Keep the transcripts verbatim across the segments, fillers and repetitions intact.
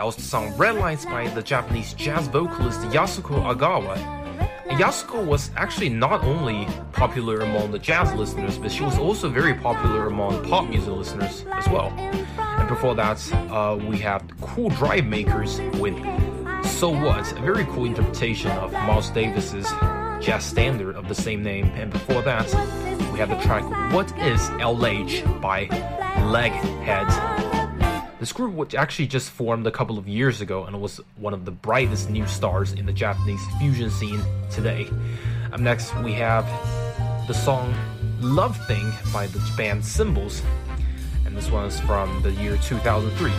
That was the song Red Lights by the Japanese jazz vocalist Yasuko Agawa. And Yasuko was actually not only popular among the jazz listeners, but she was also very popular among pop music listeners as well. And before that, uh, we have Cool Drive Makers with So What, a very cool interpretation of Miles Davis's jazz standard of the same name. And before that, we have the track What Is L H by Leghead. This group was actually just formed a couple of years ago and was one of the brightest new stars in the Japanese fusion scene today. Up next, we have the song Love Thing by the band Symbols, and this one is from the year two thousand three.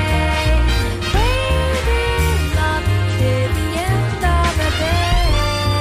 Baby, love till the end of the day.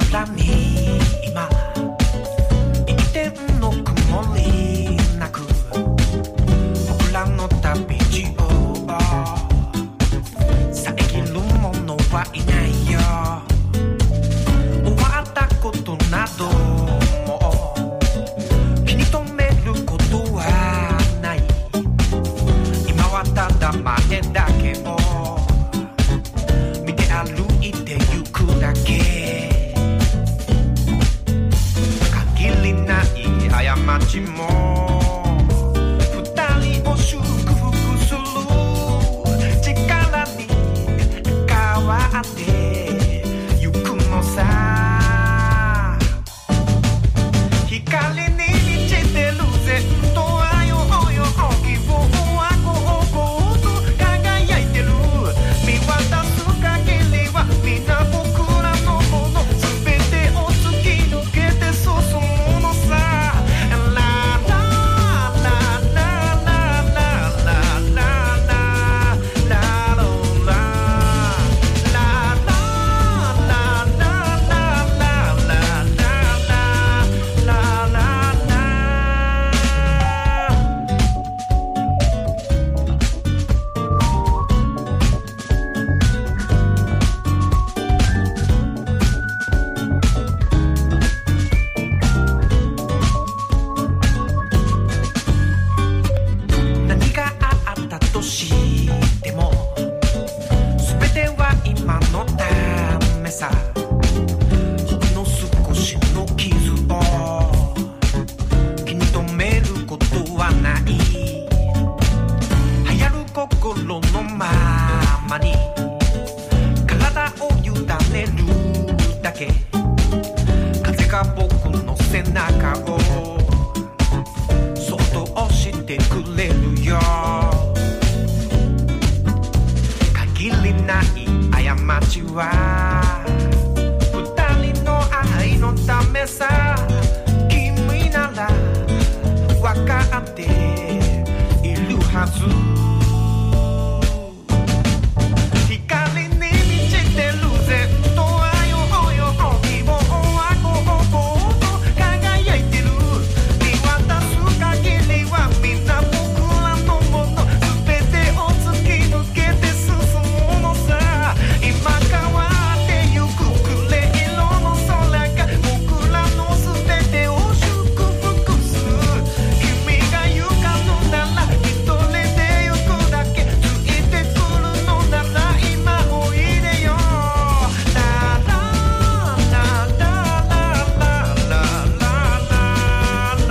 空に今一点の曇りなく僕らの旅路を遮る者はいないよ終わったことなども気に留めることはない今はただ前だけを見て歩いてゆくだけ限りない過ちも二人を祝福する力に変わってゆくのさ光に満ちてるぜとあよよ希望はこうこうと輝いてる見渡す限りはみんな僕らのもの全てを突き抜けて進むのさ何があったとしても全ては今のためさほんの少しの傷を気に留めることはない流行る心のままに体を委ねるだけ風が僕の背中をそっと押してくれるよ限りない過ちは二人の愛のためさ君なら分かっているはず光に満ちてるぜとあよよ希望はこうこうと輝いてる見渡す限りはみんな僕らのもの全てを突き抜けて進むのさ今変わってゆくグレー色の空が僕らの全てを祝福する君が行かぬなら一人で行くだけついてくるのなら今おいでよララララララララララ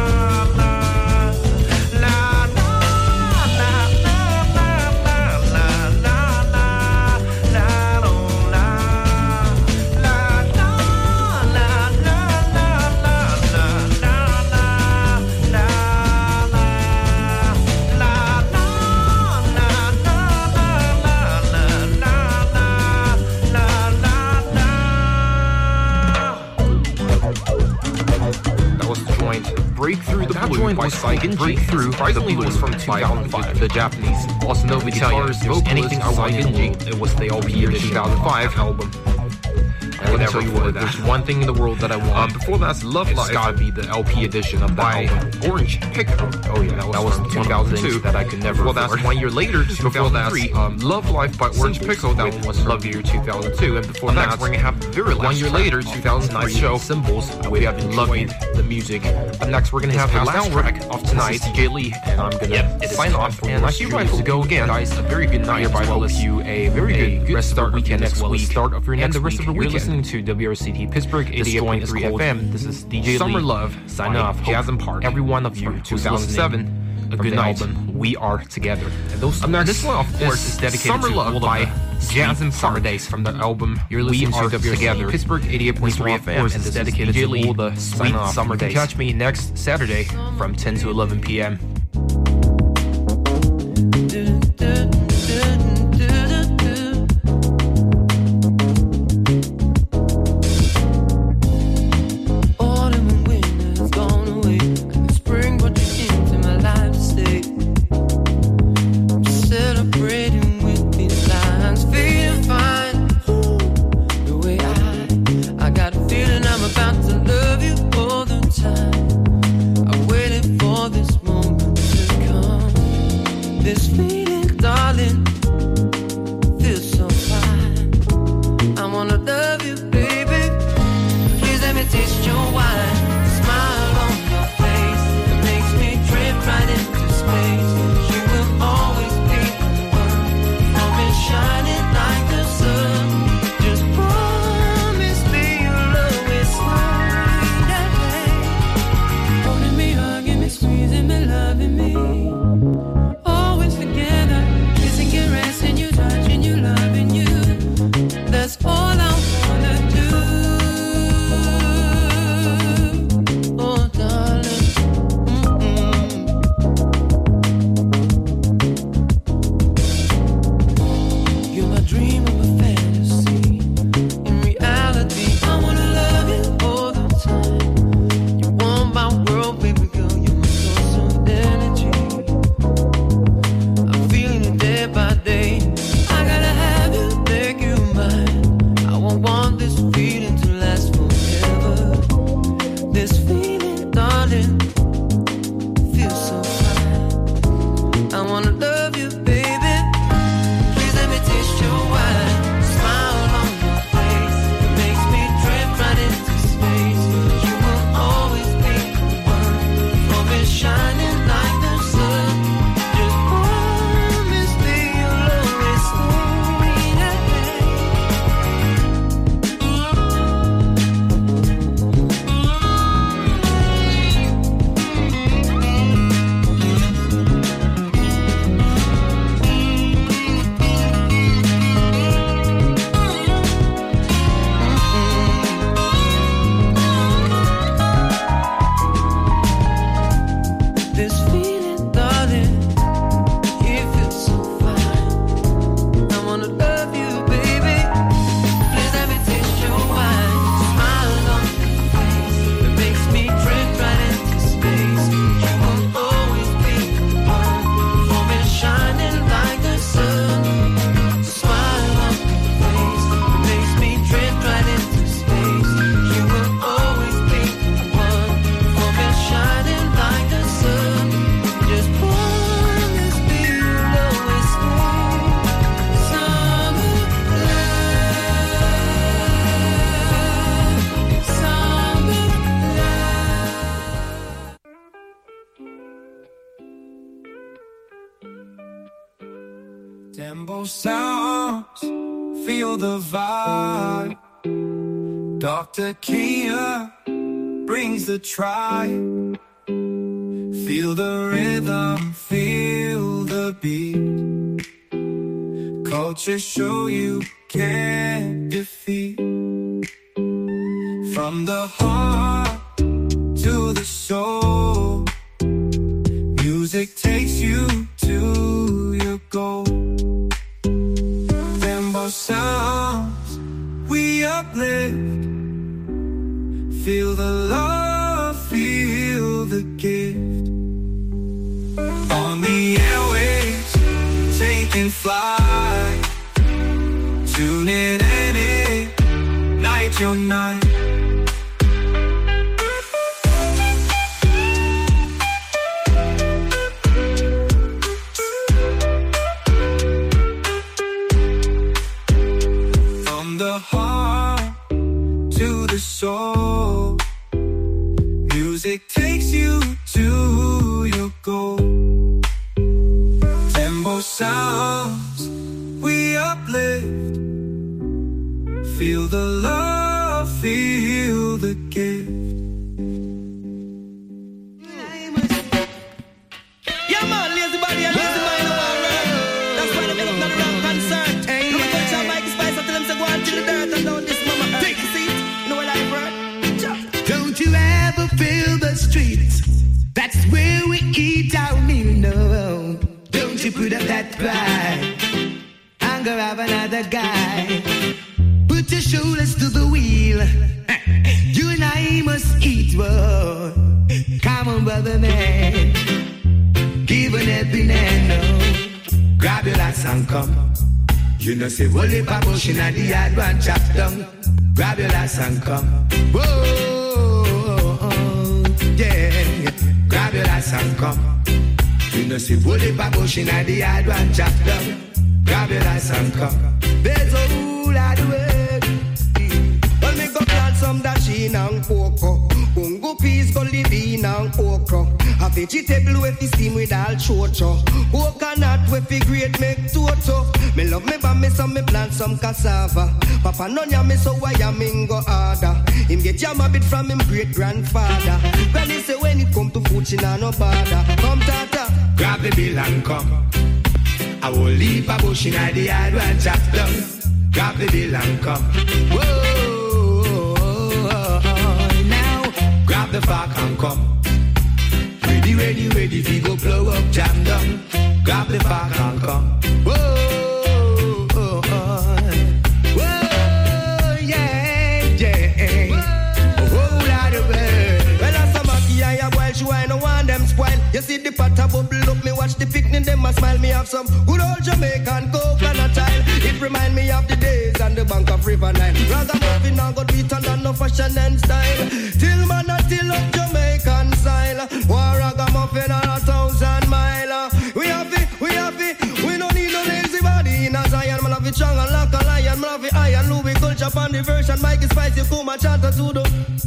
That was the joint Breakthrough the Blue by Saigon Breakthrough Surprisingly was from two thousand five. The Japanese bossa nova guitarist, vocalist anything I want in G. It was the L P edition two thousand five album. And whatever tell you what, there's one thing in the world that I want. Um, before that's Love Life. It's gotta be the L P edition of by Orange Pico. Oh yeah, that was, that was two thousand two. That I could never. Well, that's one year later, two thousand three. Um, Love Life by Orange Pico. That one was Love Year two thousand two. And before that, we're gonna have very one year later, two thousand three. Show Symbols. We have been loving the music. Up next, we're gonna have the last track of tonight. D J Lee, and I'm gonna yep, sign off. And I hope you guys to go again, guys. A very good night. I hope you a very good rest of the weekend next week. Start of your next week. And the rest of the weekend. You're listening to W R C T Pittsburgh eighty-eight point three F M. This is D J Summer Lee. Love. Sign off. Jazz and Park. Every one of you who's two thousand seven. A good night. Album, We Are Together. And those, um, this one, of course, is dedicated Summer to Love by Jazz and Summer Days from the album You're Listening We Are to Together. Pittsburgh eighty-eight point three F M. And this is dedicated to all the sweet summer days. Catch me next Saturday from ten to eleven p.m. I got a Tempo sounds, feel the vibe. Doctor Kia brings the tribe. Feel the rhythm, feel the beat. Culture show you can't defeat. From the heart to the soul, music takes you to your goal. Tempo sounds, we uplift. Feel the love, feel the gift. On the airwaves, taking flight. Tune in and ignite your night. From the heart to the soul, music takes you to your goal. Tempo sounds, we uplift. Feel the love, feel the gift. Yeah, man, lazy body and lazy mind of our world. That's why they make up not the wrong concert. Hey, no, I touch Mike Spice until them say go on till the dirt and down this mama earth. Take a seat, know what I've heard? Don't you ever feel the streets? That's where we eat our meal, no. Don't you put up that pride and go have another guy. Put your shoulders to the wheel. You and I must eat, whoa. Come on, brother man. Give an helping hand, no. Grab your lass and come. You know, say, Wole Pabush in the yard, one chop down. Grab your lass and come. Whoa, yeah. Grab your lass and come. You know, say, Wole Pabush in the yard, one chop down. Grab your lass and come. There's a rule of the way. Well, me go plant some dasheen and cocoa. Bungo peas, golden bean and okra. A vegetable with the steam with all chocho. Coconut with the grate make toto. Me love me but me so me plant some cassava. Papa no ya me so why ya mingo harder. Him get jam a bit from him great grandfather. Well he say when it come to food she nah no bother. Come tata, grab the bill and come. I will leave a bush in the yard and chop down. Grab the bill and come. Whoa, now grab the fork and come. Ready, ready, ready, if you go blow up, jam down. Grab the fork and come. Whoa, whoa, yeah, yeah. A whole lot of birds. well as a maki I a boil, she I no want them spoil. You see the pot a bubble up, me watch the picnic, them a smile. Me have some good old Jamaican coconut oil. It remind me of the days on the bank of River Nile. Ragamuffin now got beat and no fashion and style. Till man a till up Jamaican style. War ragamuffin on a thousand mile. We have it, we have it. We don't need no lazy body in a Zion. Man have it strong and like a lion. Man have it iron, Louis culture pan the version. Mikey Spice, you come and chant to the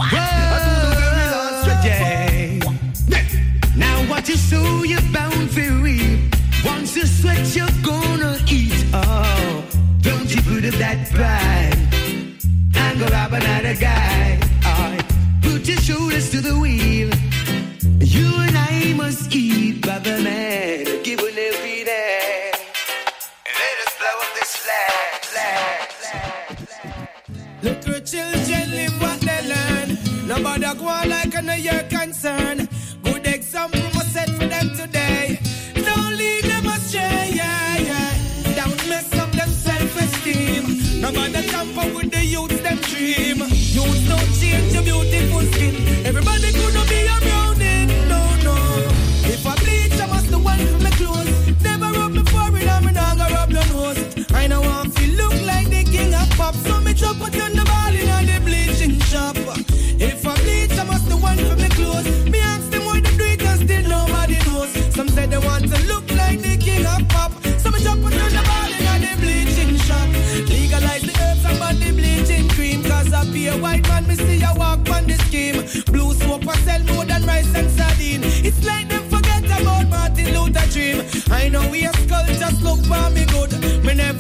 yeah. Now what you sow, you're bound to reap. Once you sweat, you're gonna eat. Oh, don't you put up that pride and go rob another guy. Oh, put your shoulders to the wheel. You and I must eat, brother man. Give an every day. Let us blow up this flag, flag, flag, flag. Little children live what they learn. Nobody go on like I know your concern. Good example was set for them today. Don't lead them astray, yeah, yeah. Don't mess up them self-esteem. Nobody tamper with the youth, them dream. Youth don't change your beautiful skin. Everybody could be a brownie, no, no. If I bleach, I must the one for my clothes. Never rub me forehead, I'm not gonna rub your nose. I know I feel look like the king of pop. So me chop put on the ball in the bleaching shop. If I bleach, I must the one for my clothes. Me ask them why they do it and still nobody knows. Some say they want to look like the king of pop. So me chop put on the ball in the bleaching shop. Legalize the herbs and body bleaching cream. Cause I be a white man, me see a walk on the scheme. Blue soap I sell more than rice and sardine. It's like them forget about Martin Luther dream. I know we a skull, just look for me good. Me never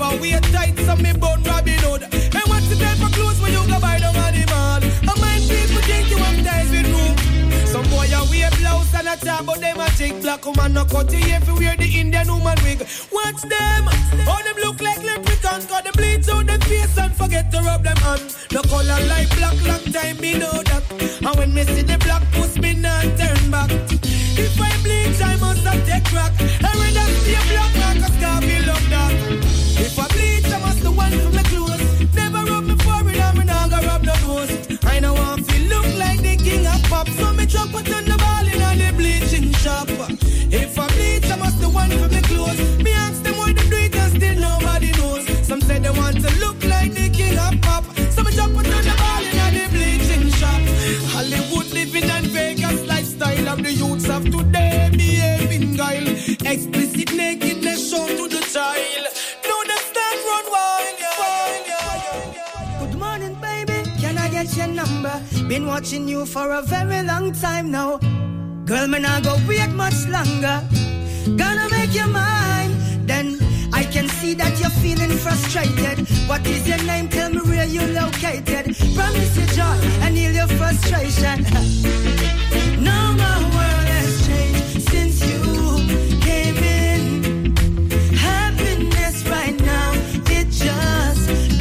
never wear tight, so me bun Robin Hood. And what's the type of clothes when you go buy down on the mall? And mind people think you have ties with room. Some boy a wear blouse and a top, but them a think black woman no cut you if you wear the Indian woman wig. Watch them, all them look like leprechauns, got them bleach out them face and forget to rub them on. No color like black, long time me know that. And when me see the black puss, me not turn back. If I bleach, I must have take crack. I rather see a black mark, cause can't be loved that. If I bleach, I must the one for my clothes. Never rub me forehead and me not go rub no nose. I know I feel look like the king of pop, so me chop put on the ball in on the bleaching shop. If I bleach, I must the one for my clothes. Me ask them why they do it and still nobody knows. Some say they want to look like the king of pop, so me chop put on the ball in on the bleaching shop. Hollywood living and Vegas lifestyle of the youths of today behaving guile. Explicit nakedness shown to the child. No, that's not run wild, wild, yeah. Good morning, baby. Can I get your number? Been watching you for a very long time now. Girl, me not go wait much longer. Gonna make you mine. Then I can see that you're feeling frustrated. What is your name? Tell me where you located. Promise you joy and heal your frustration. No more world has changed since you came in. Happiness right now, it just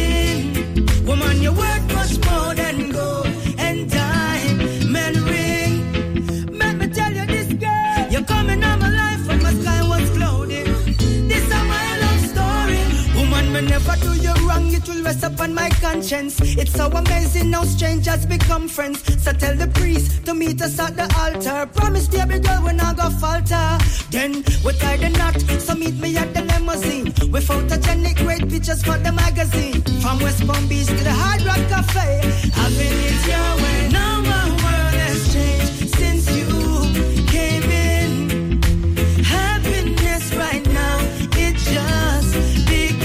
begin. Woman, you're worth much more than gold and diamond ring. Let me tell you this, girl, you're coming on my life when my sky was clouded. This is my love story. Woman, me never do you wrong, it will rest upon my conscience. It's so amazing how strangers become friends. So tell the priest to meet us at the altar. Promise, baby girl, we're not gonna falter. Then we tie the knot, so meet me at the limousine. We photogenic, great pictures for the magazine. From West Palm Beach to the Hard Rock Cafe, having it your way. No more world has changed since you came in. Happiness right now, it just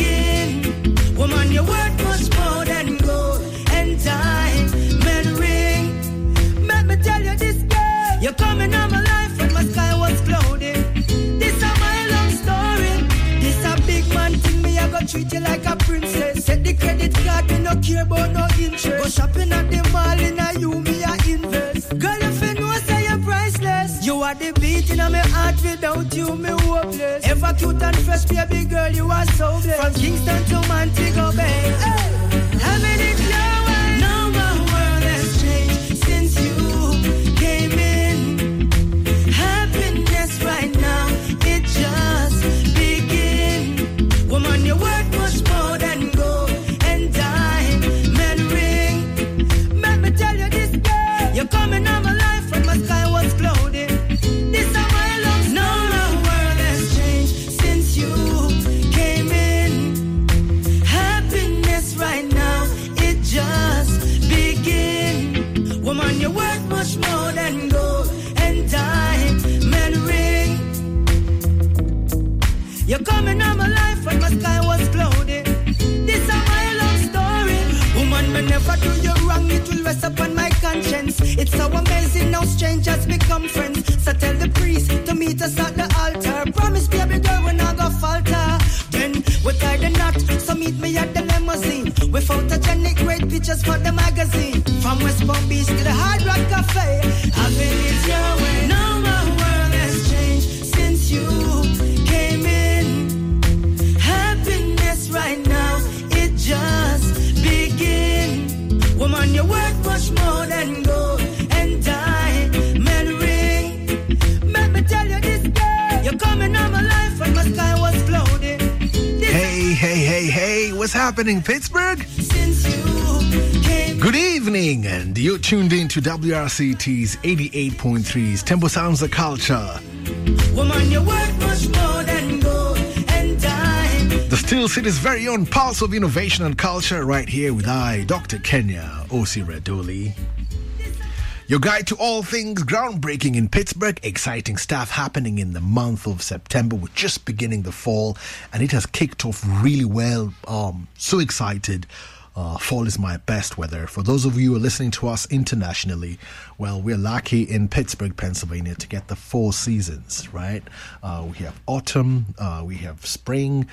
begin. Woman, you're worth much more than gold and diamond ring. Let me tell you this, girl, you're coming on my life when my sky was clouded. This is my long story. This a big man thing, me I go treat you like a princess. Set the credit card, me no care about no interest. Go shopping at the mall in a you, me a invest. Girl, if you know say you're priceless. You are the beating of my heart, without you me hopeless. Ever cute and fresh, baby girl, you are so blessed. From Kingston to Montego Bay, hey, having it your way. No more world has changed since you came in. Happiness right now, it just begin. Woman, you're worth much more than gold and diamond ring. Let me tell you this, girl, you're coming on my life when my sky was clouded. This is my love story. No more world has changed since you came in. Happiness right now, it just begin. Woman, you're worth much more than gold and diamond ring. You're coming on my life when my sky was clouded. This is my love story. Woman, me never do you wrong, it will rest upon my conscience. It's so amazing how strangers become friends. So tell the priest to meet us at the altar. Promise, baby girl, we're not gonna falter. Then we tie the knot, so meet me at the limousine. We photogenic, great pictures for the magazine. From West Palm Beach to the Hard Rock Cafe, having it your way. No more world has changed since you came in. Happiness right now, it just begin. Woman, you're worth much more than gold and diamond ring. Let me tell you this, girl, you're coming on my life when my sky was clouded. Hey, hey, hey, hey, what's happening, Pittsburgh? Since you came. Good evening, and you're tuned in to W R C T's eighty-eight point three's Tempo Sounds of Culture. Woman, you're worth much more than gold and diamond. The Steel City's very own pulse of innovation and culture, right here with I, Doctor Kenya Osiredoli. Your guide to all things groundbreaking in Pittsburgh. Exciting stuff happening in the month of September. We're just beginning the fall, and it has kicked off really well. Um, so excited. Uh, fall is my best weather. For those of you who are listening to us internationally, well, we're lucky in Pittsburgh, Pennsylvania to get the four seasons, right? Uh, we have autumn, uh, we have spring,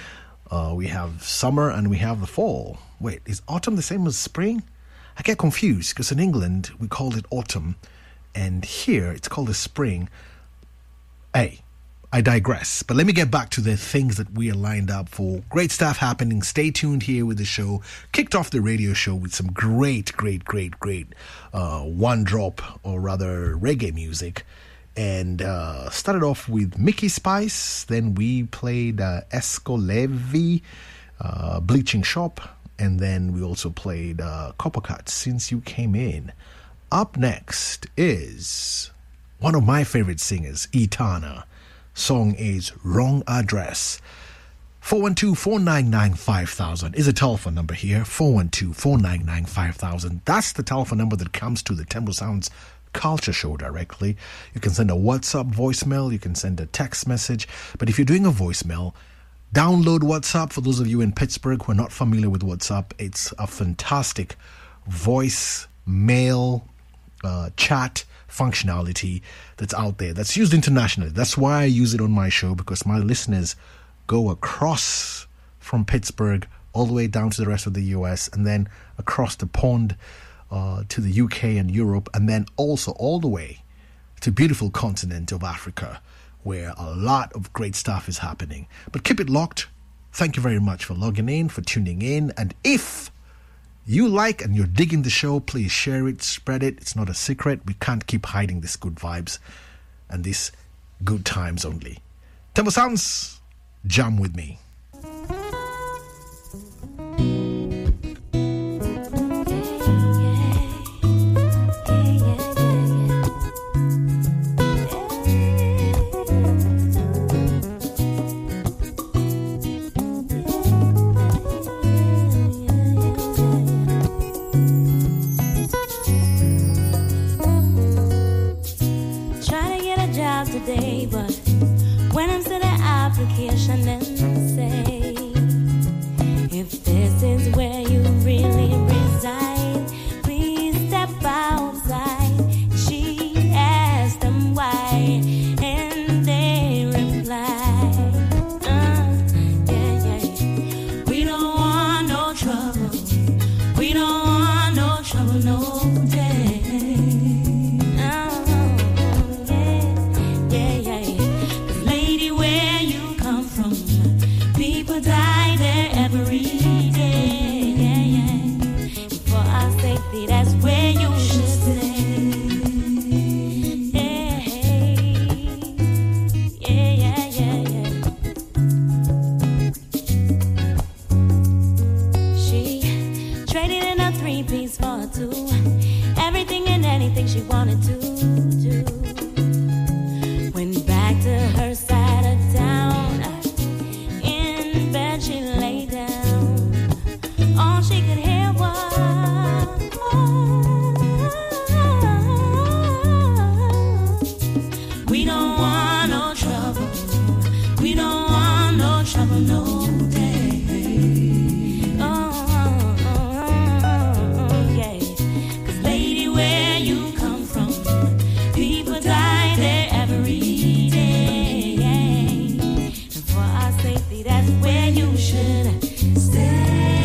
Uh, we have summer and we have the fall. Wait, is autumn the same as spring? I get confused because in England we call it autumn and here it's called the spring. Hey, I digress. But let me get back to the things that we are lined up for. Great stuff happening. Stay tuned here with the show. Kicked off the radio show with some great, great, great, great uh, one drop or rather reggae music. And uh, started off with Mickey Spice. Then we played uh, Esco Levy, uh, Bleaching Shop. And then we also played uh, Coppercut, Since You Came In. Up next is one of my favorite singers, Etana. Song is Wrong Address. four one two, four nine nine, five thousand is a telephone number here. four one two, four nine nine, five thousand. That's the telephone number that comes to the Temple Sounds Culture Show directly. You can send a WhatsApp voicemail. You can send a text message. But if you're doing a voicemail, download WhatsApp. For those of you in Pittsburgh who are not familiar with WhatsApp, it's a fantastic voice mail uh, chat functionality that's out there, that's used internationally. That's why I use it on my show, because my listeners go across from Pittsburgh all the way down to the rest of the U S and then across the pond uh, to the U K and Europe, and then also all the way to beautiful continent of Africa, where a lot of great stuff is happening. But keep it locked. Thank you very much for logging in, for tuning in. And if you like and you're digging the show, please share it, spread it. It's not a secret. We can't keep hiding these good vibes and these good times only. Temple Sounds, jam with me. Today, but when I'm sending an application, then say, if this is where you really reside, please step outside. She asked them why, and they replied, uh, yeah, yeah, we don't want no trouble, we don't want no trouble, no day. Die there every day, yeah, yeah. For our safety, that's where you should stay. Yeah, yeah, yeah, yeah. She traded in a three-piece for a two. Everything and anything she wanted to do. Went back to her side of town. She lay down. All she could hear was, we don't want no trouble, we don't want no trouble, no day. Oh, oh, oh, yeah. 'Cause lady, where you come from, people die there every day, yeah. And for our safety, that's where you should stay.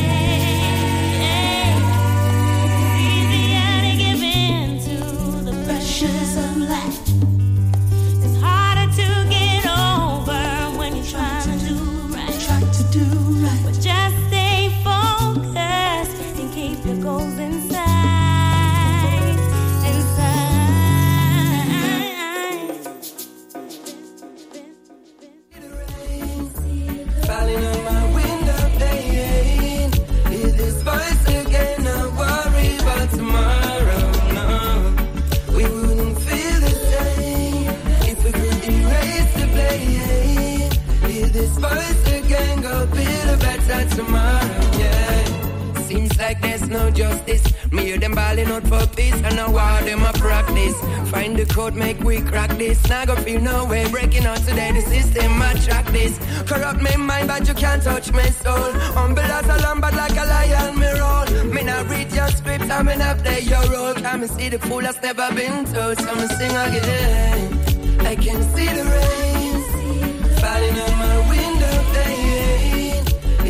It's easier to give in to the pressures of life. It's harder to get over when you're trying to do right. Try to do right. But just stay focused and keep your goals inside. Falling on my window pane. Hear this voice again. I worry about tomorrow. No, we wouldn't feel the same if we could erase the pain. Hear this voice again. Go build a better tomorrow. Yeah. Seems like there's no justice. Me hear them balling out for peace, and now war them a practice. Find the code, make we crack this. Now go feel no way breaking out today. The system attract this. Corrupt me mind, but you can't touch my soul. Humble as a lamb, but like a lion, me roll. Me not read your script, I me not play your role. Can me see the fool that's never been told. So me sing again. I can see the rain falling on my window pane.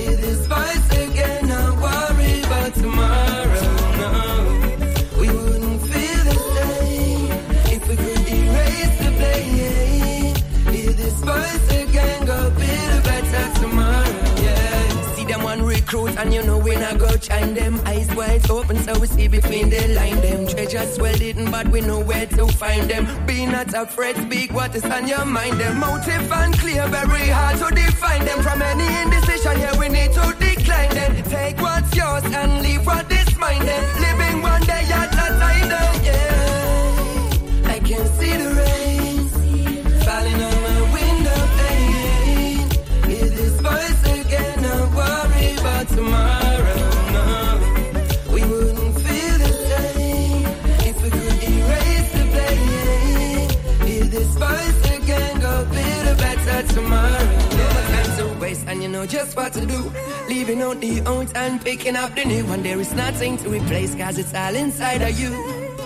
blind them. Eyes wide open so we see between the line them. Treasures well hidden but we know where to find them. Be not afraid, speak what is on your mind them. Motive and clear, very hard to define them. From any indecision here we need to decline them. Take what's yours and leave what is mine them. Living one day at a time then, yeah. I can see the rain falling on my window pane. Hear this voice again, don't worry about tomorrow, no. We wouldn't feel the same if we could erase the pain. Hear this voice again, go build a better tomorrow. No more time to waste and you know just what to do. Leaving out the old and picking up the new one. There is nothing to replace cause it's all inside of you.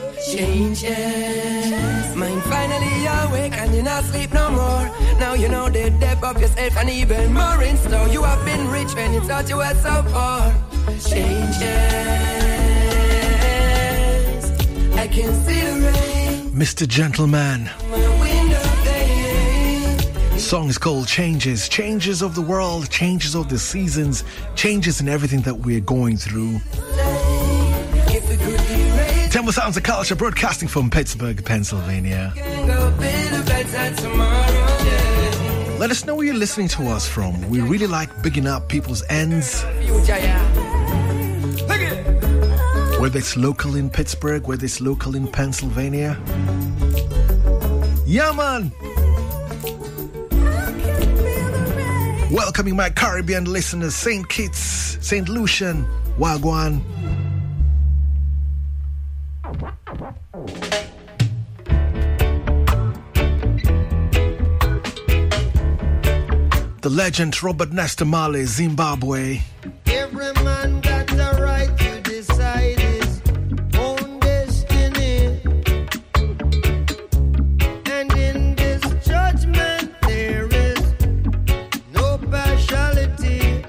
Changes. Mind finally awake and you not sleep no more. Now you know the depth of yourself and even more in store. You have been rich when you thought you were so poor. Changes. I can see the rain. Mister Gentleman. My window pane. Song is called Changes. Changes of the world, changes of the seasons, changes in everything that we're going through. If we could erase Temple Sounds of Culture, broadcasting from Pittsburgh, Pennsylvania. go build a better tomorrow, yeah. Let us know where you're listening to us from. We really like bigging up people's ends, Future, yeah. Look at it. whether it's local in Pittsburgh, whether it's local in Pennsylvania. Yeah, man! Welcoming my Caribbean listeners, Saint Kitts, Saint Lucian, Wagwan. The legend Robert Nesta Marley, Zimbabwe. Every man got the right to decide his own destiny. And in this judgment there is no partiality.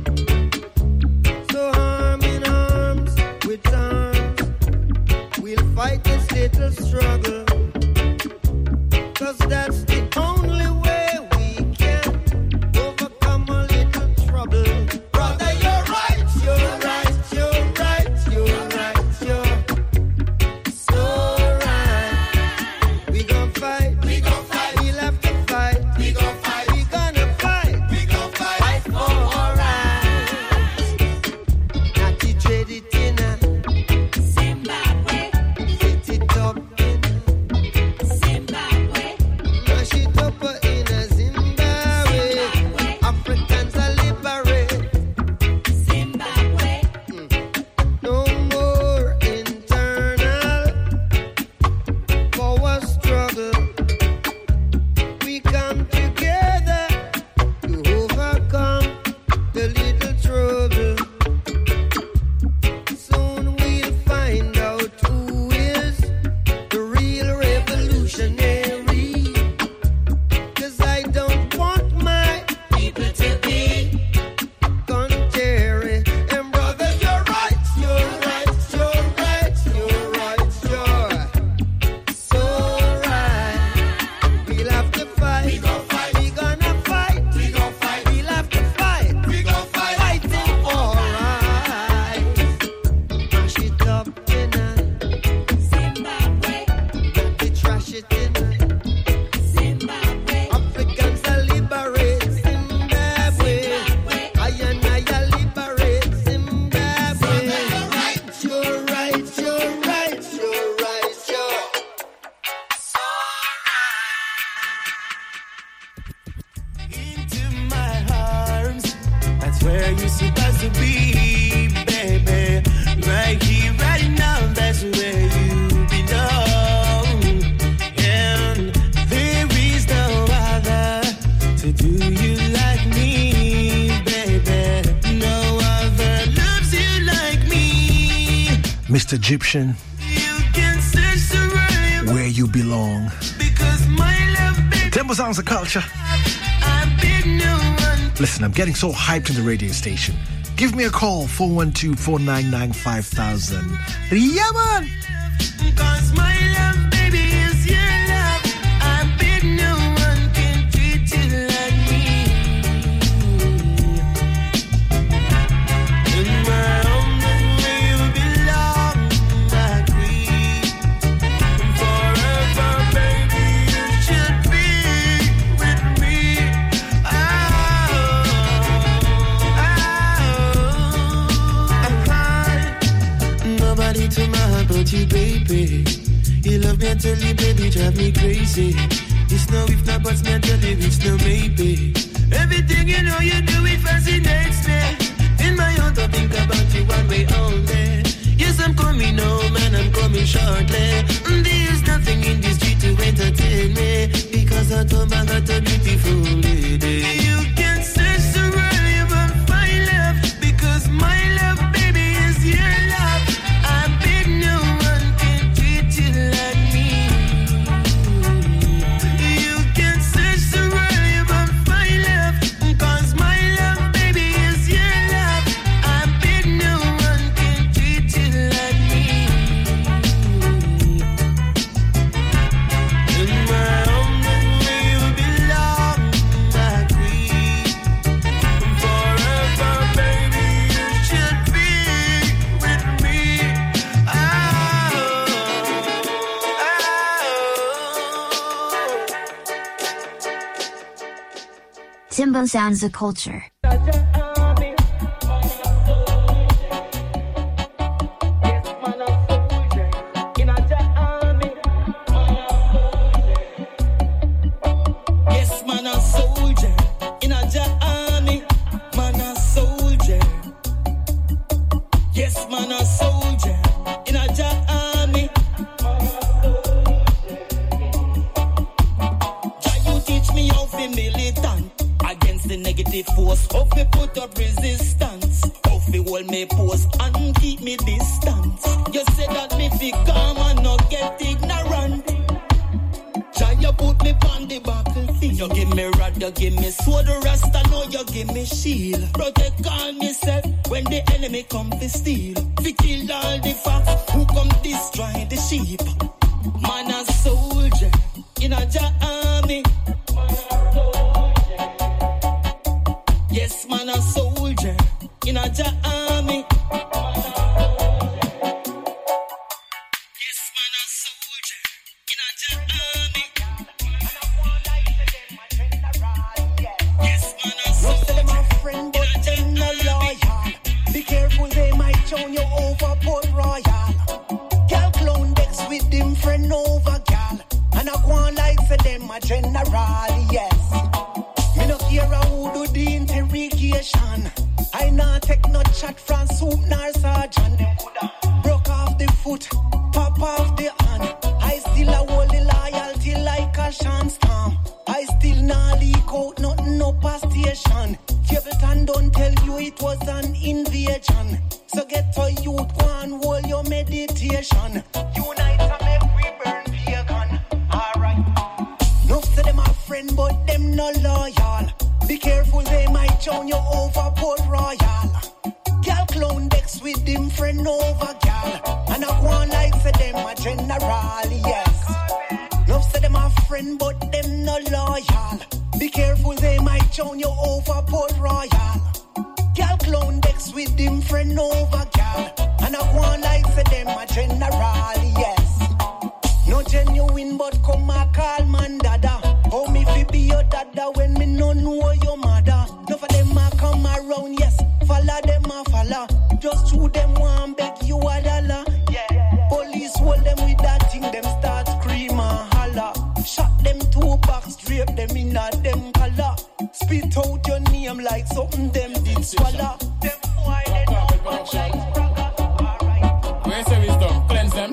So arm in arms with arms, we'll fight this little struggle. Cause that's the only way we can overcome a little trouble. Brother, you're right, you're right, you're right, you're right, you're so right. We gon' fight, we gon' fight, we'll have to fight, we gon' fight, we gonna fight, we gon' fight, fight for our rights. Not to trade it in a Zimbabwe, fit it up in a Zimbabwe, mash it up in a Zimbabwe. Africans are liberate. Zimbabwe. No more internal power struggle. We come together to overcome the little trouble. Soon we'll find out who is the real revolutionary. Cause I don't want my people to be contrary. And brother, you're right, you're right, you're right, you're right, you're so right. We'll have to fight, we gon' fight, we gonna fight, we gon' fight, we'll have to fight, we gon' fight, fighting all right. Mash it up in a Zimbabwe, we trash it in a Zimbabwe. Africans are liberate Zimbabwe. I and I are liberate Zimbabwe. You're right, you're right, you're right, you're so right. Into my arms, that's where you're supposed to be, baby. Right here, right now, that's where you belong. And there is no other to do you like me, baby. No other loves you like me. Mister Egyptian, You can search around where you belong. because my love, baby, Temple Sounds of Culture. I've been no one. Listen, I'm getting so hyped in the radio station. Give me a call, four one two, four nine nine, five thousand. Yeah, man! Cause my love, baby, is your love. I bet no one can treat you like me. In my own baby. You love me and tell you, baby, drive me crazy. It's no if not buts, me and tell you it's no maybe. Everything you know you do, it fascinates me. In my heart I think about you one way only. Yes, I'm coming home and I'm coming shortly. There's nothing in this street to entertain me, because I told my heart a beautiful lady. You can search the world, you won't find love, because my love, baby, is your love. I bet no one can treat you like me. You can search the world, you won't find love, because my love, baby, is your love. I bet no one can treat you like me. In my home, we will belong, my queen. Forever, baby, you should be with me. Oh, oh. Timbo sounds a culture. Yes, man, a soldier in a ja army. Man, a soldier. Yes, man, a soldier in a ja army. Ja, you teach me how to militant against the negative force. How to put up resistance. How to hold me post and keep me distance. You said that me fi calm and not get ignorant. Try you put me on the battlefield. You give me rod, you give me sword, the rasta know you give me shield. Protect all myself when the enemy come to steal. We kill all the fox who come destroy the sheep. Man a soldier in a ja army. Yes, man a soldier in a ja army. Yes, man a soldier in a ja army. Yes, man a Most of soldier. them are friend, but them no loyal. Be careful, they might turn you over Port Royal. Gal clown decks with them friend over gal. And I go on like say them a general, yes. Me no care who do the interrogation. I not take no chat from soup nor sergeant. Them coulda broke off the foot, pop off the hand. I still a hold the loyalty like a shan storm. I still not leak out nothing up a station. Capleton don't tell you it was an invasion. So get to youth, go and hold your meditation. Unite and make we burn pagan. Alright. No say them a friend, but them no loyal. Be careful, they might turn you over Port Royal. Gal clown decks with them friend over gal. And I go on like say them a general, yes. No say them a friend, but them no loyal. Be careful, they might turn you over Port Royal. Gal clown decks with them friend over gal. And I go on like say them a general, yes. No genuine, but come a call man dada. Oh, me fi be your dada when me no know your mother. No for them a come around, yes. Follow them a follow. Just to them one beg you a dollar. Yeah. Police hold them with that thing, them start scream and holler. Shot them two backs, drape them in a them color. Spit out your name like something them did swallow. Them boy they don't want like bragger. Alright. Where's the wisdom? Cleanse them.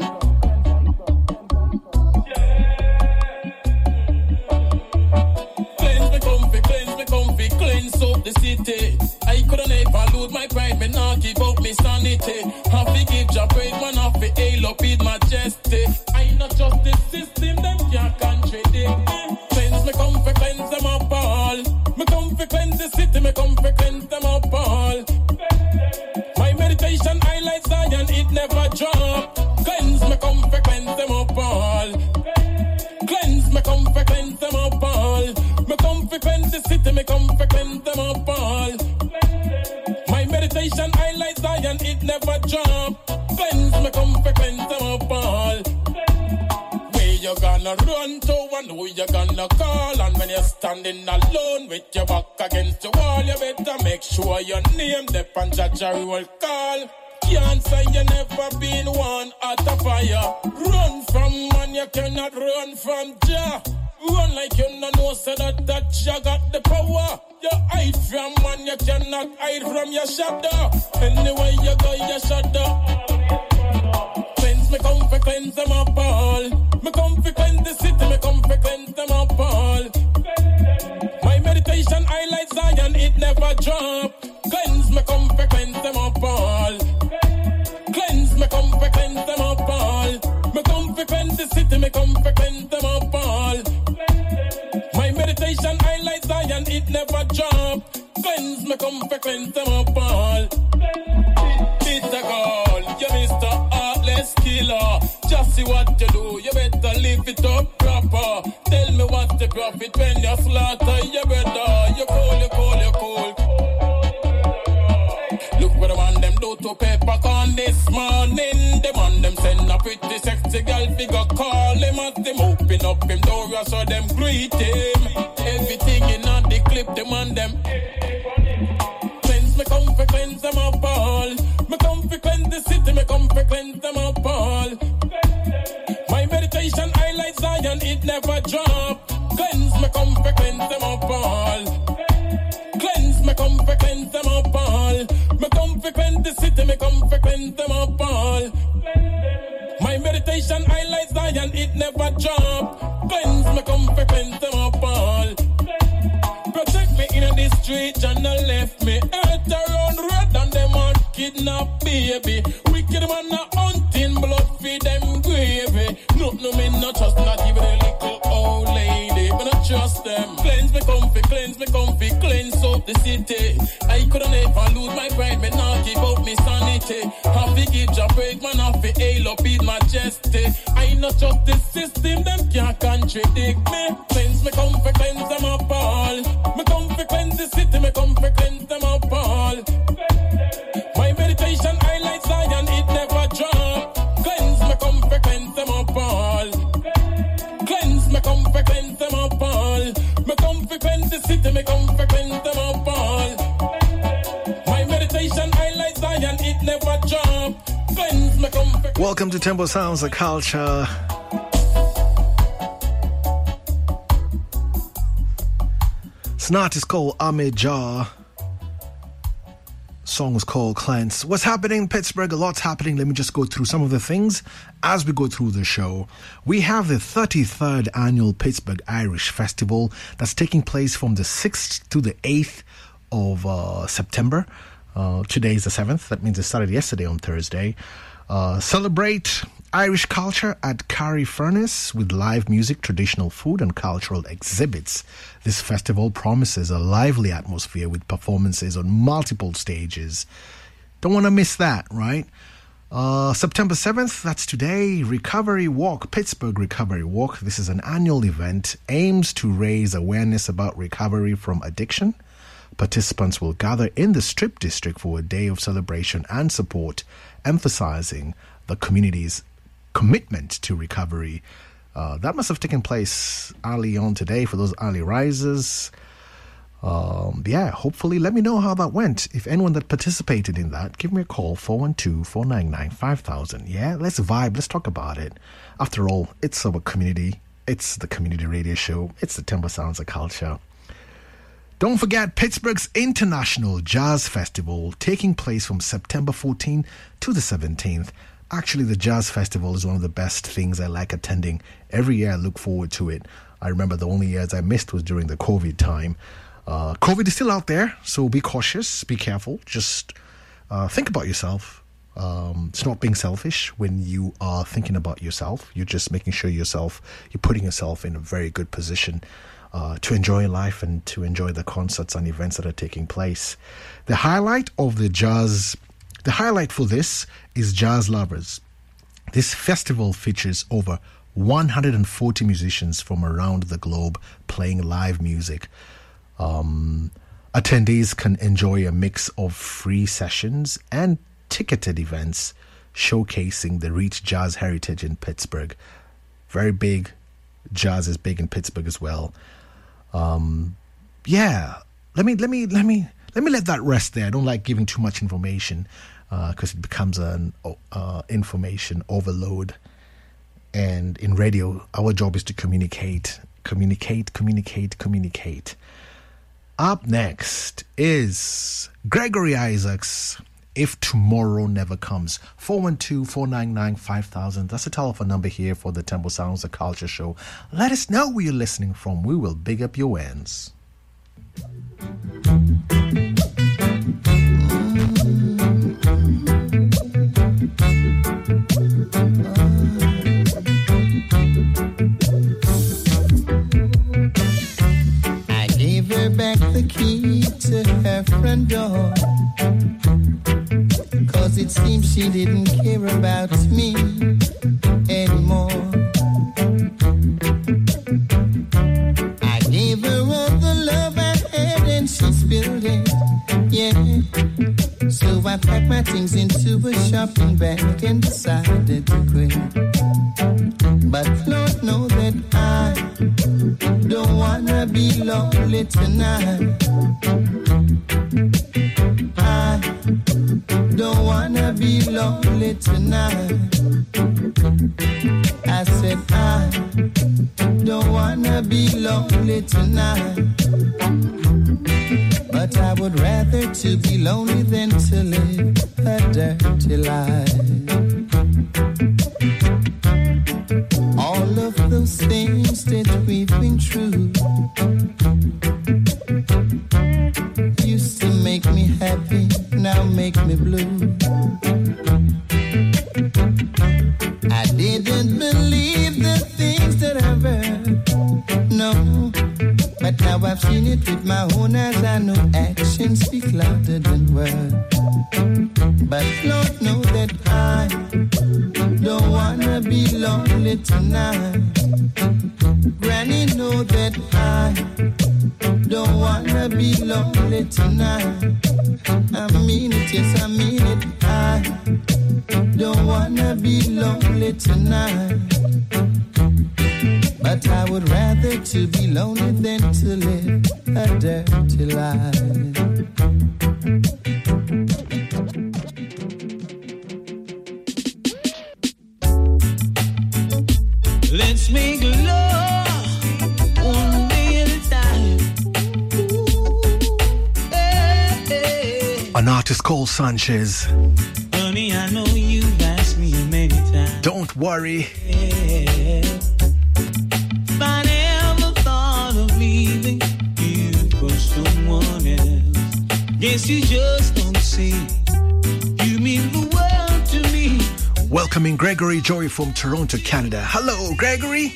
Cleanse me comfy, cleanse me comfy, cleanse up the city. I couldn't ever lose my pride, me not give up me sanity. Have to give your praise, man, have to hail up with majesty. I not just the system, them can't contradict me. Cleanse me comfy, cleanse them up all. Me comfy, cleanse the city, me comfy, cleanse them up all. My meditation highlights Zion, it never drop. Cleanse me comfy, cleanse them up all. Cleanse me comfy, cleanse them up all. Me comfy, cleanse the city, me comfy, cleanse them up all. My meditation highlights Zion, it never drop. Cleanse me comfy, cleanse them up all. Where you gonna run to and who you gonna call? And when you're standing alone with your back against the wall, you better make sure your name the and judge a roll call. Can't say you never been one at a fire. Run from man, you cannot run from Jah. Run like you no know, so that that Jah got the power. You hide from man, you cannot hide from your shadow. Anyway you go, your shadow. Cleanse me, come for cleanse them up all. Me come for cleanse the city, me come for cleanse them up all. My meditation highlights Zion, it never drop. Cleanse me, come for cleanse them up all. Cleanse me, come for cleanse them up all. Me come for cleanse the city, me come for cleanse them up all. My meditation highlights Zion, it never drop. Cleanse me, come for cleanse them up all. It's a call, you Mister Heartless Killer. Just see what you do, you better live it up proper. Tell me what's the profit when you slaughter. You better, you cool, you cool, you cool. Look what the man them do to peppercorn this morning. The man them send a pretty sexy girl figure. Call him as them open up him door so them greet him. Everything in on the clip, the man them. Cleanse me, come for cleanse them up all. Me come for cleanse the city, me come for cleanse them up all. My meditation highlights Zion, it never drop. Cleanse me, come for cleanse them up all. Cleanse me, come for cleanse them up all. Me come for cleanse the city, me come for cleanse them up all. My meditation highlights Zion, it never drop. Cleanse me, come for cleanse them up all. Protect me in the street and not left me. Earth around red and them on kidnap baby. Wicked man a hunting blood for them gravy. No, no, me not trust not even a little old lady. Me not trust them. Cleanse me comfy, cleanse me comfy, cleanse up the city. I couldn't ever lose my pride, me not give up me sanity. Have to give your break, man, have to hail up in majesty. I not trust the system, them can't contradict me. Cleanse me comfy, cleanse them up all. Me come for cleanse the city, me come for cleanse them up all. My meditation highlights Zion, it never drop. Cleanse me, come for cleanse them up all. Cleanse me, come for cleanse them up all. Me come for cleanse the city, me come for cleanse them up all. My meditation highlights Zion, it never drop. Cleanse me, come for. Welcome to Tempo Sounds of Culture. This artist is called Ahmed Jah. Song is called Cleanse. What's happening in Pittsburgh? A lot's happening. Let me just go through some of the things as we go through the show. We have the thirty-third annual Pittsburgh Irish Festival that's taking place from the sixth to the eighth of uh, September. Uh, today is the seventh. That means it started yesterday on Thursday. Uh, celebrate Irish culture at Carry Furnace with live music, traditional food, and cultural exhibits. This festival promises a lively atmosphere with performances on multiple stages. Don't want to miss that, right? Uh, September seventh, that's today, Recovery Walk, Pittsburgh Recovery Walk. This is an annual event, aims to raise awareness about recovery from addiction. Participants will gather in the Strip District for a day of celebration and support, emphasizing the community's commitment to recovery. Uh, that must have taken place early on today for those early risers. Um, yeah, hopefully let me know how that went. If anyone that participated in that, give me a call, four one two, four nine nine, five thousand. Yeah, let's vibe, let's talk about it. After all, it's our community. It's the community radio show. It's the Tempo Sounds of Culture. Don't forget Pittsburgh's International Jazz Festival, taking place from September fourteenth to the seventeenth. Actually, the Jazz Festival is one of the best things I like attending. Every year I look forward to it. I remember the only years I missed was during the COVID time. Uh, COVID is still out there, so be cautious, be careful. Just uh, think about yourself. Um, it's not being selfish when you are thinking about yourself. You're just making sure yourself, you're putting yourself in a very good position Uh, to enjoy life and to enjoy the concerts and events that are taking place. The highlight of the jazz, the highlight for this is Jazz Lovers. This festival features over one hundred forty musicians from around the globe playing live music. Um, attendees can enjoy a mix of free sessions and ticketed events showcasing the rich jazz heritage in Pittsburgh. Very big. Jazz is big in Pittsburgh as well. Um, yeah, let me let me let me let me let that rest there. I don't like giving too much information. because uh, it becomes an uh, information overload. And in radio, our job is to communicate, communicate, communicate, communicate. Up next is Gregory Isaacs, If Tomorrow Never Comes. four one two, four nine nine, five thousand. That's the telephone number here for the Temple Sounds of Culture show. Let us know where you're listening from. We will big up your ends. I gave her back the key to her front door, 'cause it seems she didn't care about me anymore. I gave her all the love I had and she spilled it, yeah. So I packed my things into a shopping bag and decided to quit. But Lord knows that I don't wanna be lonely tonight. I don't wanna be lonely tonight. I said I don't wanna be lonely tonight. But I would rather to be lonely than to live a dirty life. All of those things that we've been through used to make me happy, now make me blue. I didn't believe the things that I've heard, no. But now I've seen it with my own eyes. I know actions speak louder than words. But Lord knows that I don't wanna be lonely tonight. Granny know that I don't wanna be lonely tonight. I mean it, yes I mean it. I don't wanna be lonely tonight. But I would rather to be lonely than to live a dirty life. Let's make love one day at a time. Ooh, hey, hey. An artist called Sanchez. Honey, I know you've asked me many times. Don't worry. Yeah. If I never thought of leaving you for someone else, guess you just don't see. You mean the world to me. Welcoming Gregory Joy from Toronto, Canada. Hello, Gregory.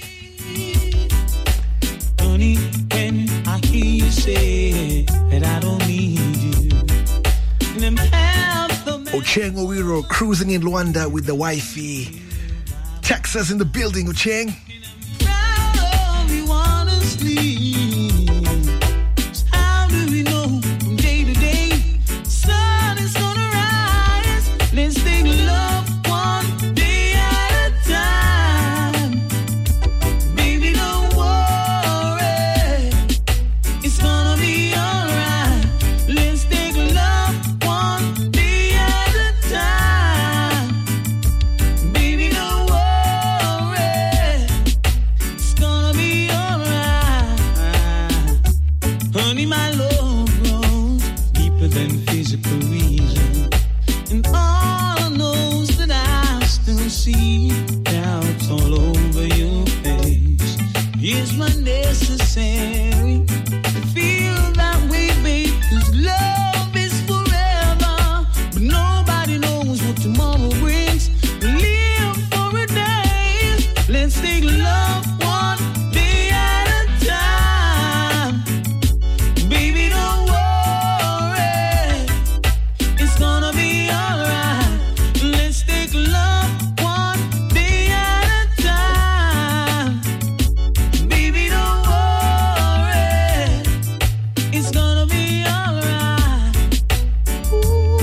Honey, when I hear you say that I don't need you, and I'm half the man. Ocheng Owiro cruising in Luanda with the wifey. Texas in the building, Ocheng. Now we wanna sleep. How do we know from day to day? Sun is gonna rise. Let's take love one day at a time. Baby, don't worry, it's gonna be alright. Let's take love one day at a time. Baby, don't worry, it's gonna be alright. Honey, my love grows deeper than physical reason, and all knows that I still see doubts all over your face. Here's my necessary to feel that way, babe, 'cause love is forever, but nobody knows what tomorrow brings. Live for a day. Let's take love one day at a time. Baby, don't worry, it's gonna be alright. Let's take love one day at a time. Baby, don't worry, it's gonna be alright. Ooh,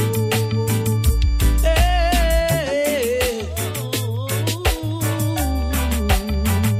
hey, ooh.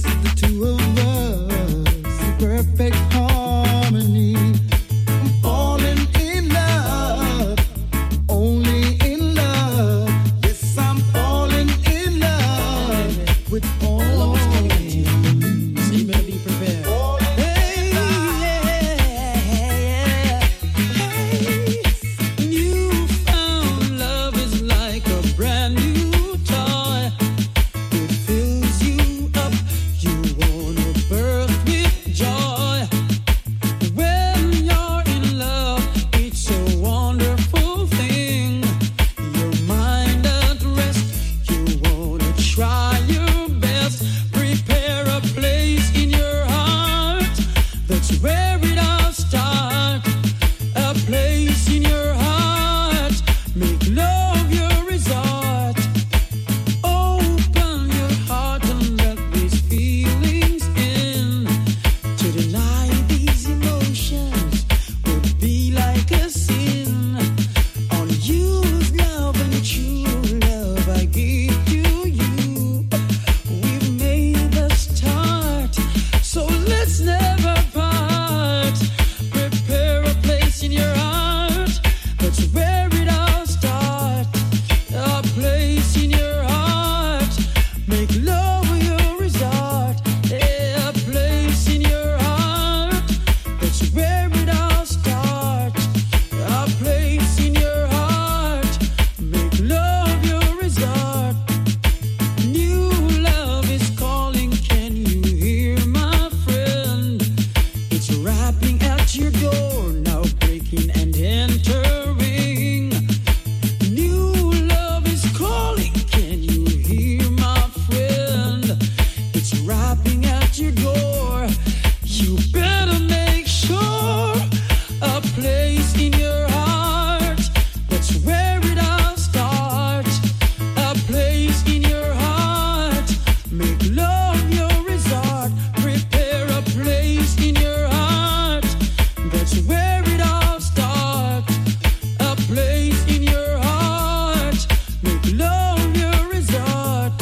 just the two of us, in perfect harmony. I'm falling in love, only in love. Yes, I'm falling in love with all. So you better be prepared. Hey, yeah, hey. Newfound love is like a brand new toy. It fills you up, you wanna burst with joy. When you're in love, it's a wonderful thing. Your mind at rest, you wanna try your best. Prepare a place in your heart, that's where it all starts. A place in your heart, make love your resort. Open your heart and let these feelings in. To deny these emotions would be like a sin. On you's love and true love I give to you. We've made the start, so let's never part. Prepare a place in your heart, that's where it all starts. A place in your heart, make love your resort. Yeah, a place in your heart, that's where it all starts. A place in your heart, make love your resort. New love is calling, can you hear, my friend? It's rapping at your door, now breaking and entering. New love is calling, can you hear, my friend? It's rapping at your door. You better make sure a place in your heart, that's where it all starts. A place in your heart, make love your resort. Prepare a place in your heart, that's where it all starts. A place in your heart, make love your resort.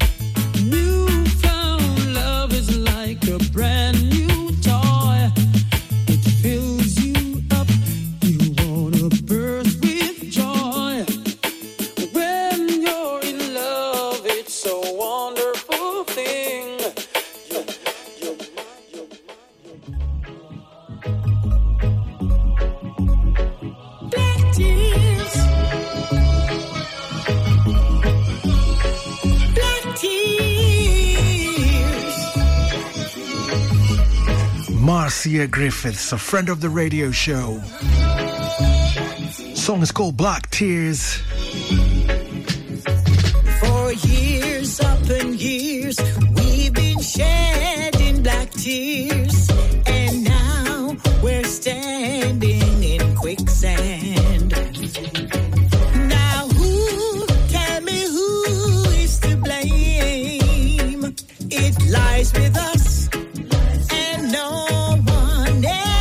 Newfound love is like a brand new toy. It fills you up, you wanna burst with joy. When you're in love, it's a wonderful thing. Black tears, black tears. Marcia Griffiths, a friend of the radio show. Song is called Black Tears. For years, up and years, we've been shedding black tears, and now we're standing in quicksand. Now who, tell me who is to blame? It lies with us and no one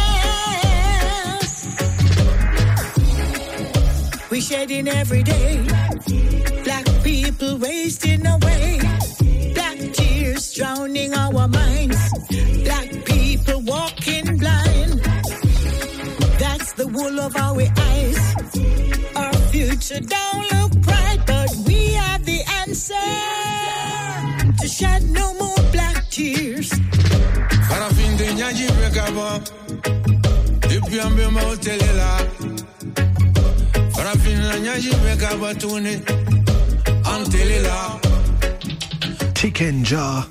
else. We shedding every day, black people wasting away, black tears drowning our minds, black people walking blind. That's the wool of our eyes. Our future don't look bright, but we have the answer to shed no more black tears. Farafinde nyaji brekaba, ipi ambe mautelela. Farafinde nyaji brekaba tune, antelela. Tikenja.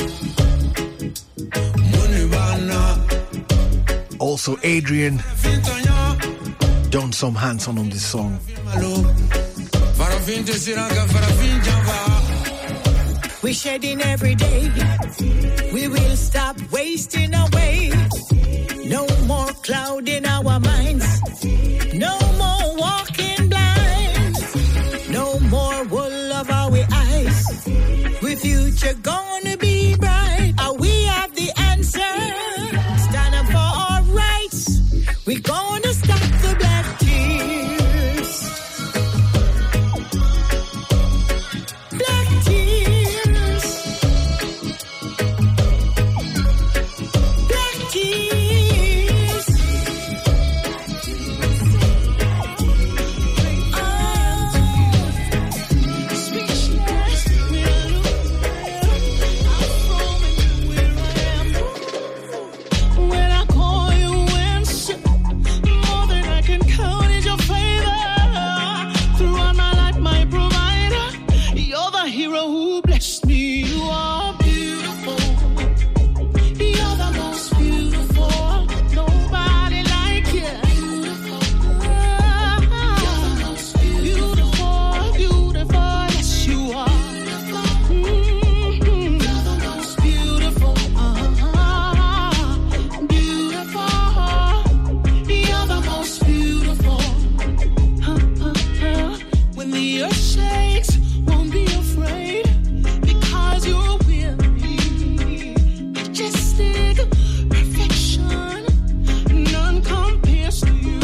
Munibana. Also Adrian. Done some hands on on this song. Farafinde siranga, farafinde java. We're shedding every day. We will stop wasting away. No more cloud in our minds. No more walking blind. No more wool of our eyes. We future gonna be bright. Uh, we have the answer. Stand up for our rights. We're gonna stop the black tears. Black tears. majestic perfection. None compares to you.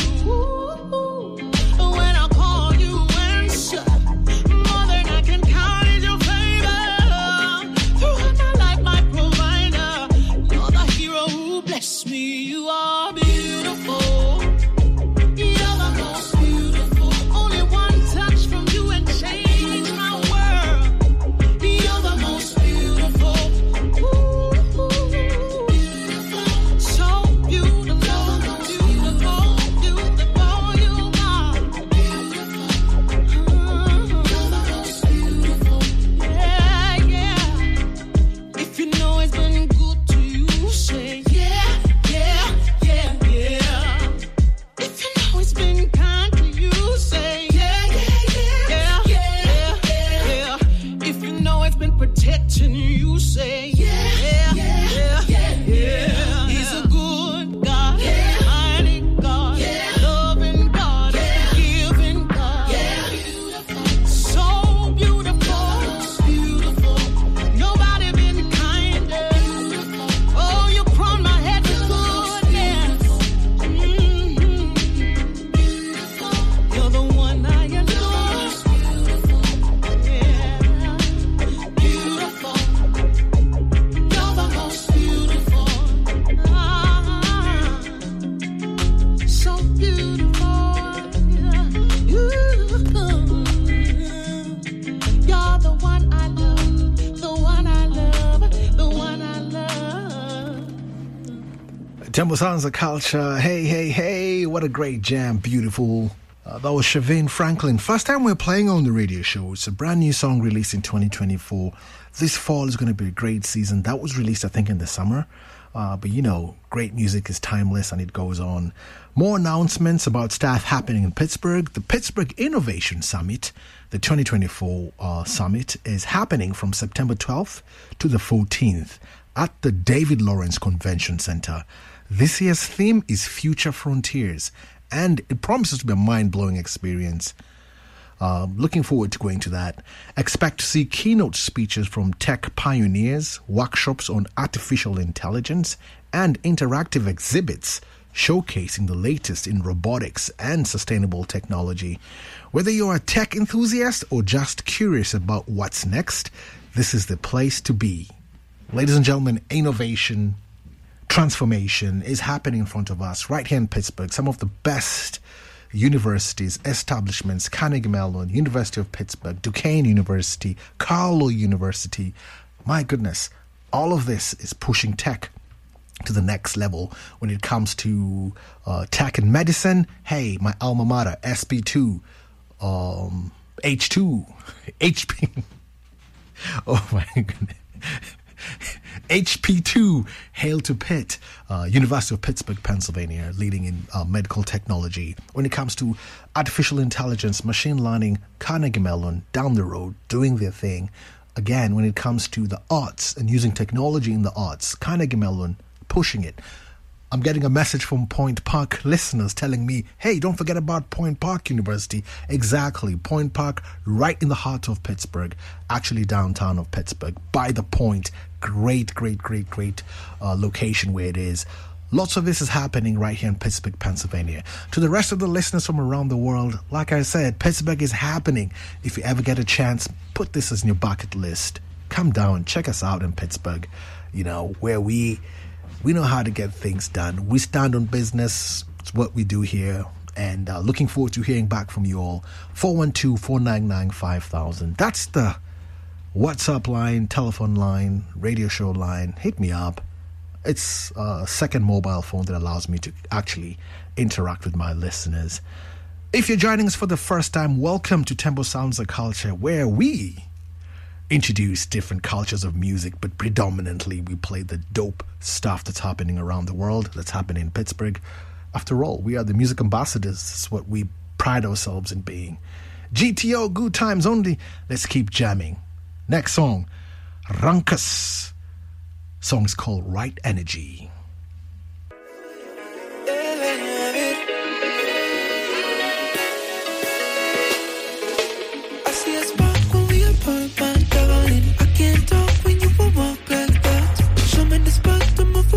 When I call you answer, more than I can count is your favor. Throughout my life, my provider, you're the hero who bless me. You are beautiful. You're the most beautiful. Only one touch from you and change my world. You're the most beautiful. Ooh, beautiful. So beautiful, beautiful, beautiful. You are beautiful. You're the most beautiful. Yeah, yeah. If you know it's been good to you, say yeah, yeah, yeah, yeah. If you know it's been kind to you, say yeah, yeah, yeah, yeah, yeah, yeah. If you know it's been protecting you, say yeah, yeah, yeah, yeah, yeah. He's a good God, mighty God, loving God, giving God, so beautiful, beautiful. Nobody been kinder. Oh, you crown my head with goodness. Mhm. You're the one I adore. Yeah. Beautiful. You're the most beautiful. Ah. So beautiful. You're the one I love. The one I love. The one I love. Temple Sounds of Culture. Hey, hey, hey. What a great jam. Beautiful. Uh, that was Shavane Franklin. First time we're playing on the radio show. It's a brand new song released in twenty twenty-four. This fall is going to be a great season. That was released, I think, in the summer. Uh, but, you know, great music is timeless and it goes on. More announcements about stuff happening in Pittsburgh. The Pittsburgh Innovation Summit, the twenty twenty-four uh, summit, is happening from September twelfth to the fourteenth at the David Lawrence Convention Center. This year's theme is Future Frontiers, and it promises to be a mind-blowing experience. Uh, looking forward to going to that. Expect to see keynote speeches from tech pioneers, workshops on artificial intelligence, and interactive exhibits showcasing the latest in robotics and sustainable technology. Whether you're a tech enthusiast or just curious about what's next, this is the place to be. Ladies and gentlemen, innovation, transformation is happening in front of us right here in Pittsburgh. Some of the best universities, establishments, Carnegie Mellon, University of Pittsburgh, Duquesne University, Carlow University. My goodness, all of this is pushing tech to the next level when it comes to uh, tech and medicine. Hey, my alma mater, S P two, um, H two, H P. Oh my goodness. H P two, hail to Pitt, uh, University of Pittsburgh, Pennsylvania, leading in uh, medical technology. When it comes to artificial intelligence, machine learning, Carnegie Mellon, down the road, doing their thing. Again, when it comes to the arts and using technology in the arts, Carnegie Mellon, pushing it. I'm getting a message from Point Park listeners telling me, hey, don't forget about Point Park University. Exactly. Point Park, right in the heart of Pittsburgh, actually downtown of Pittsburgh, by the Point. Great, great, great, great uh, location where it is. Lots of this is happening right here in Pittsburgh, Pennsylvania. To the rest of the listeners from around the world, like I said, Pittsburgh is happening. If you ever get a chance, put this as in your bucket list. Come down, check us out in Pittsburgh, you know, where we... We know how to get things done. We stand on business. It's what we do here. And uh, looking forward to hearing back from you all. four one two, four nine nine, five thousand. That's the WhatsApp line, telephone line, radio show line. Hit me up. It's a second mobile phone that allows me to actually interact with my listeners. If you're joining us for the first time, welcome to Tempo Sounds of Culture, where we introduce different cultures of music, but predominantly we play the dope stuff that's happening around the world, that's happening in Pittsburgh. After all, we are the music ambassadors. It's what we pride ourselves in being. G T O, good times only. Let's keep jamming. Next song, Rankus. Song is called Right Energy. I see a spark when we apart, man, darling. I can't talk when you walk like that. Show me the spot to move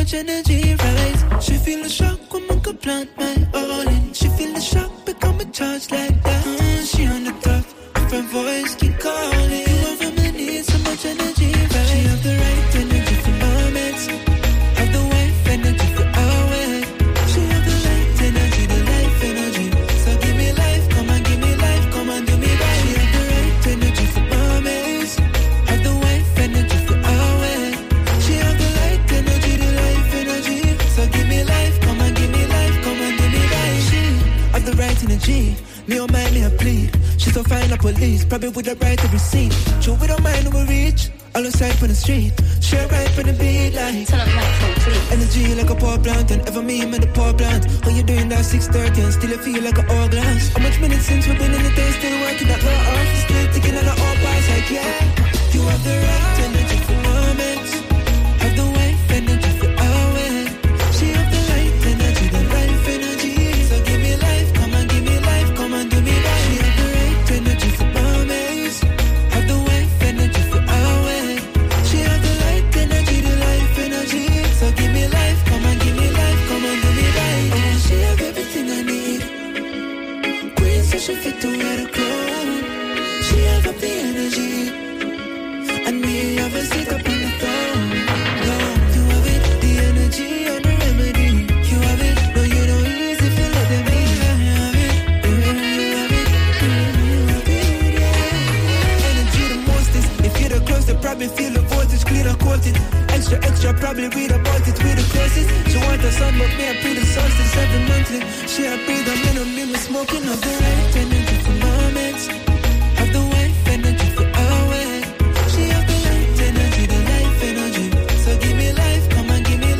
much energy, right? She feel the shock when I could plant my all in. She feel the shock, become a charge like that. Mm, she on the top, different voice keep calling. You over my needs, so much energy, right? She have the right energy for moments. Have the wife energy for hours. She have the right energy, the life energy. So give me life, come on, give me life, come on, do me right. She have the right energy for moments. Have the wife energy for hours. She have the right energy, the life energy. So give me life, come on, give me life, come on, do me right. She have the right energy. Me oh mind, me a plead. She's so fine, a police, probably with the right to receipt. Sure we don't mind when we reach. All aside from the street, share right from the beat like turn up night complete. Energy like a power plant, and ever me and the power plant. When you doing that six thirty and still you feel like an hourglass. How much minutes since we've been in the day, still working that low off, still ticking on the all bars like yeah. You have the right energy for moments, have the wife energy for hours. She have the right energy, the life energy. So give me life, come on, give me life, come on, do me right. She have the right energy for moments, have the wife energy for hours. She have the light energy, the life energy. So give me life, come on, give me life, come on, do me right. Oh, she have everything I need. Queen so she fit to wear the crown. She have up the energy, and me have a seat up on the throne. No, you have it, the energy and the remedy. You have it, no you don't easy if you let them be. You have it, you have it, you have it, yeah. Energy the mostest. If you're the closest, probably feel the voltage, clear and coated. Extra, extra, probably read about it, we the closest. She want the sun, but me I breathe the solstice every monthly. She I breathe, I'm in a minute smoking of the right energy for moments.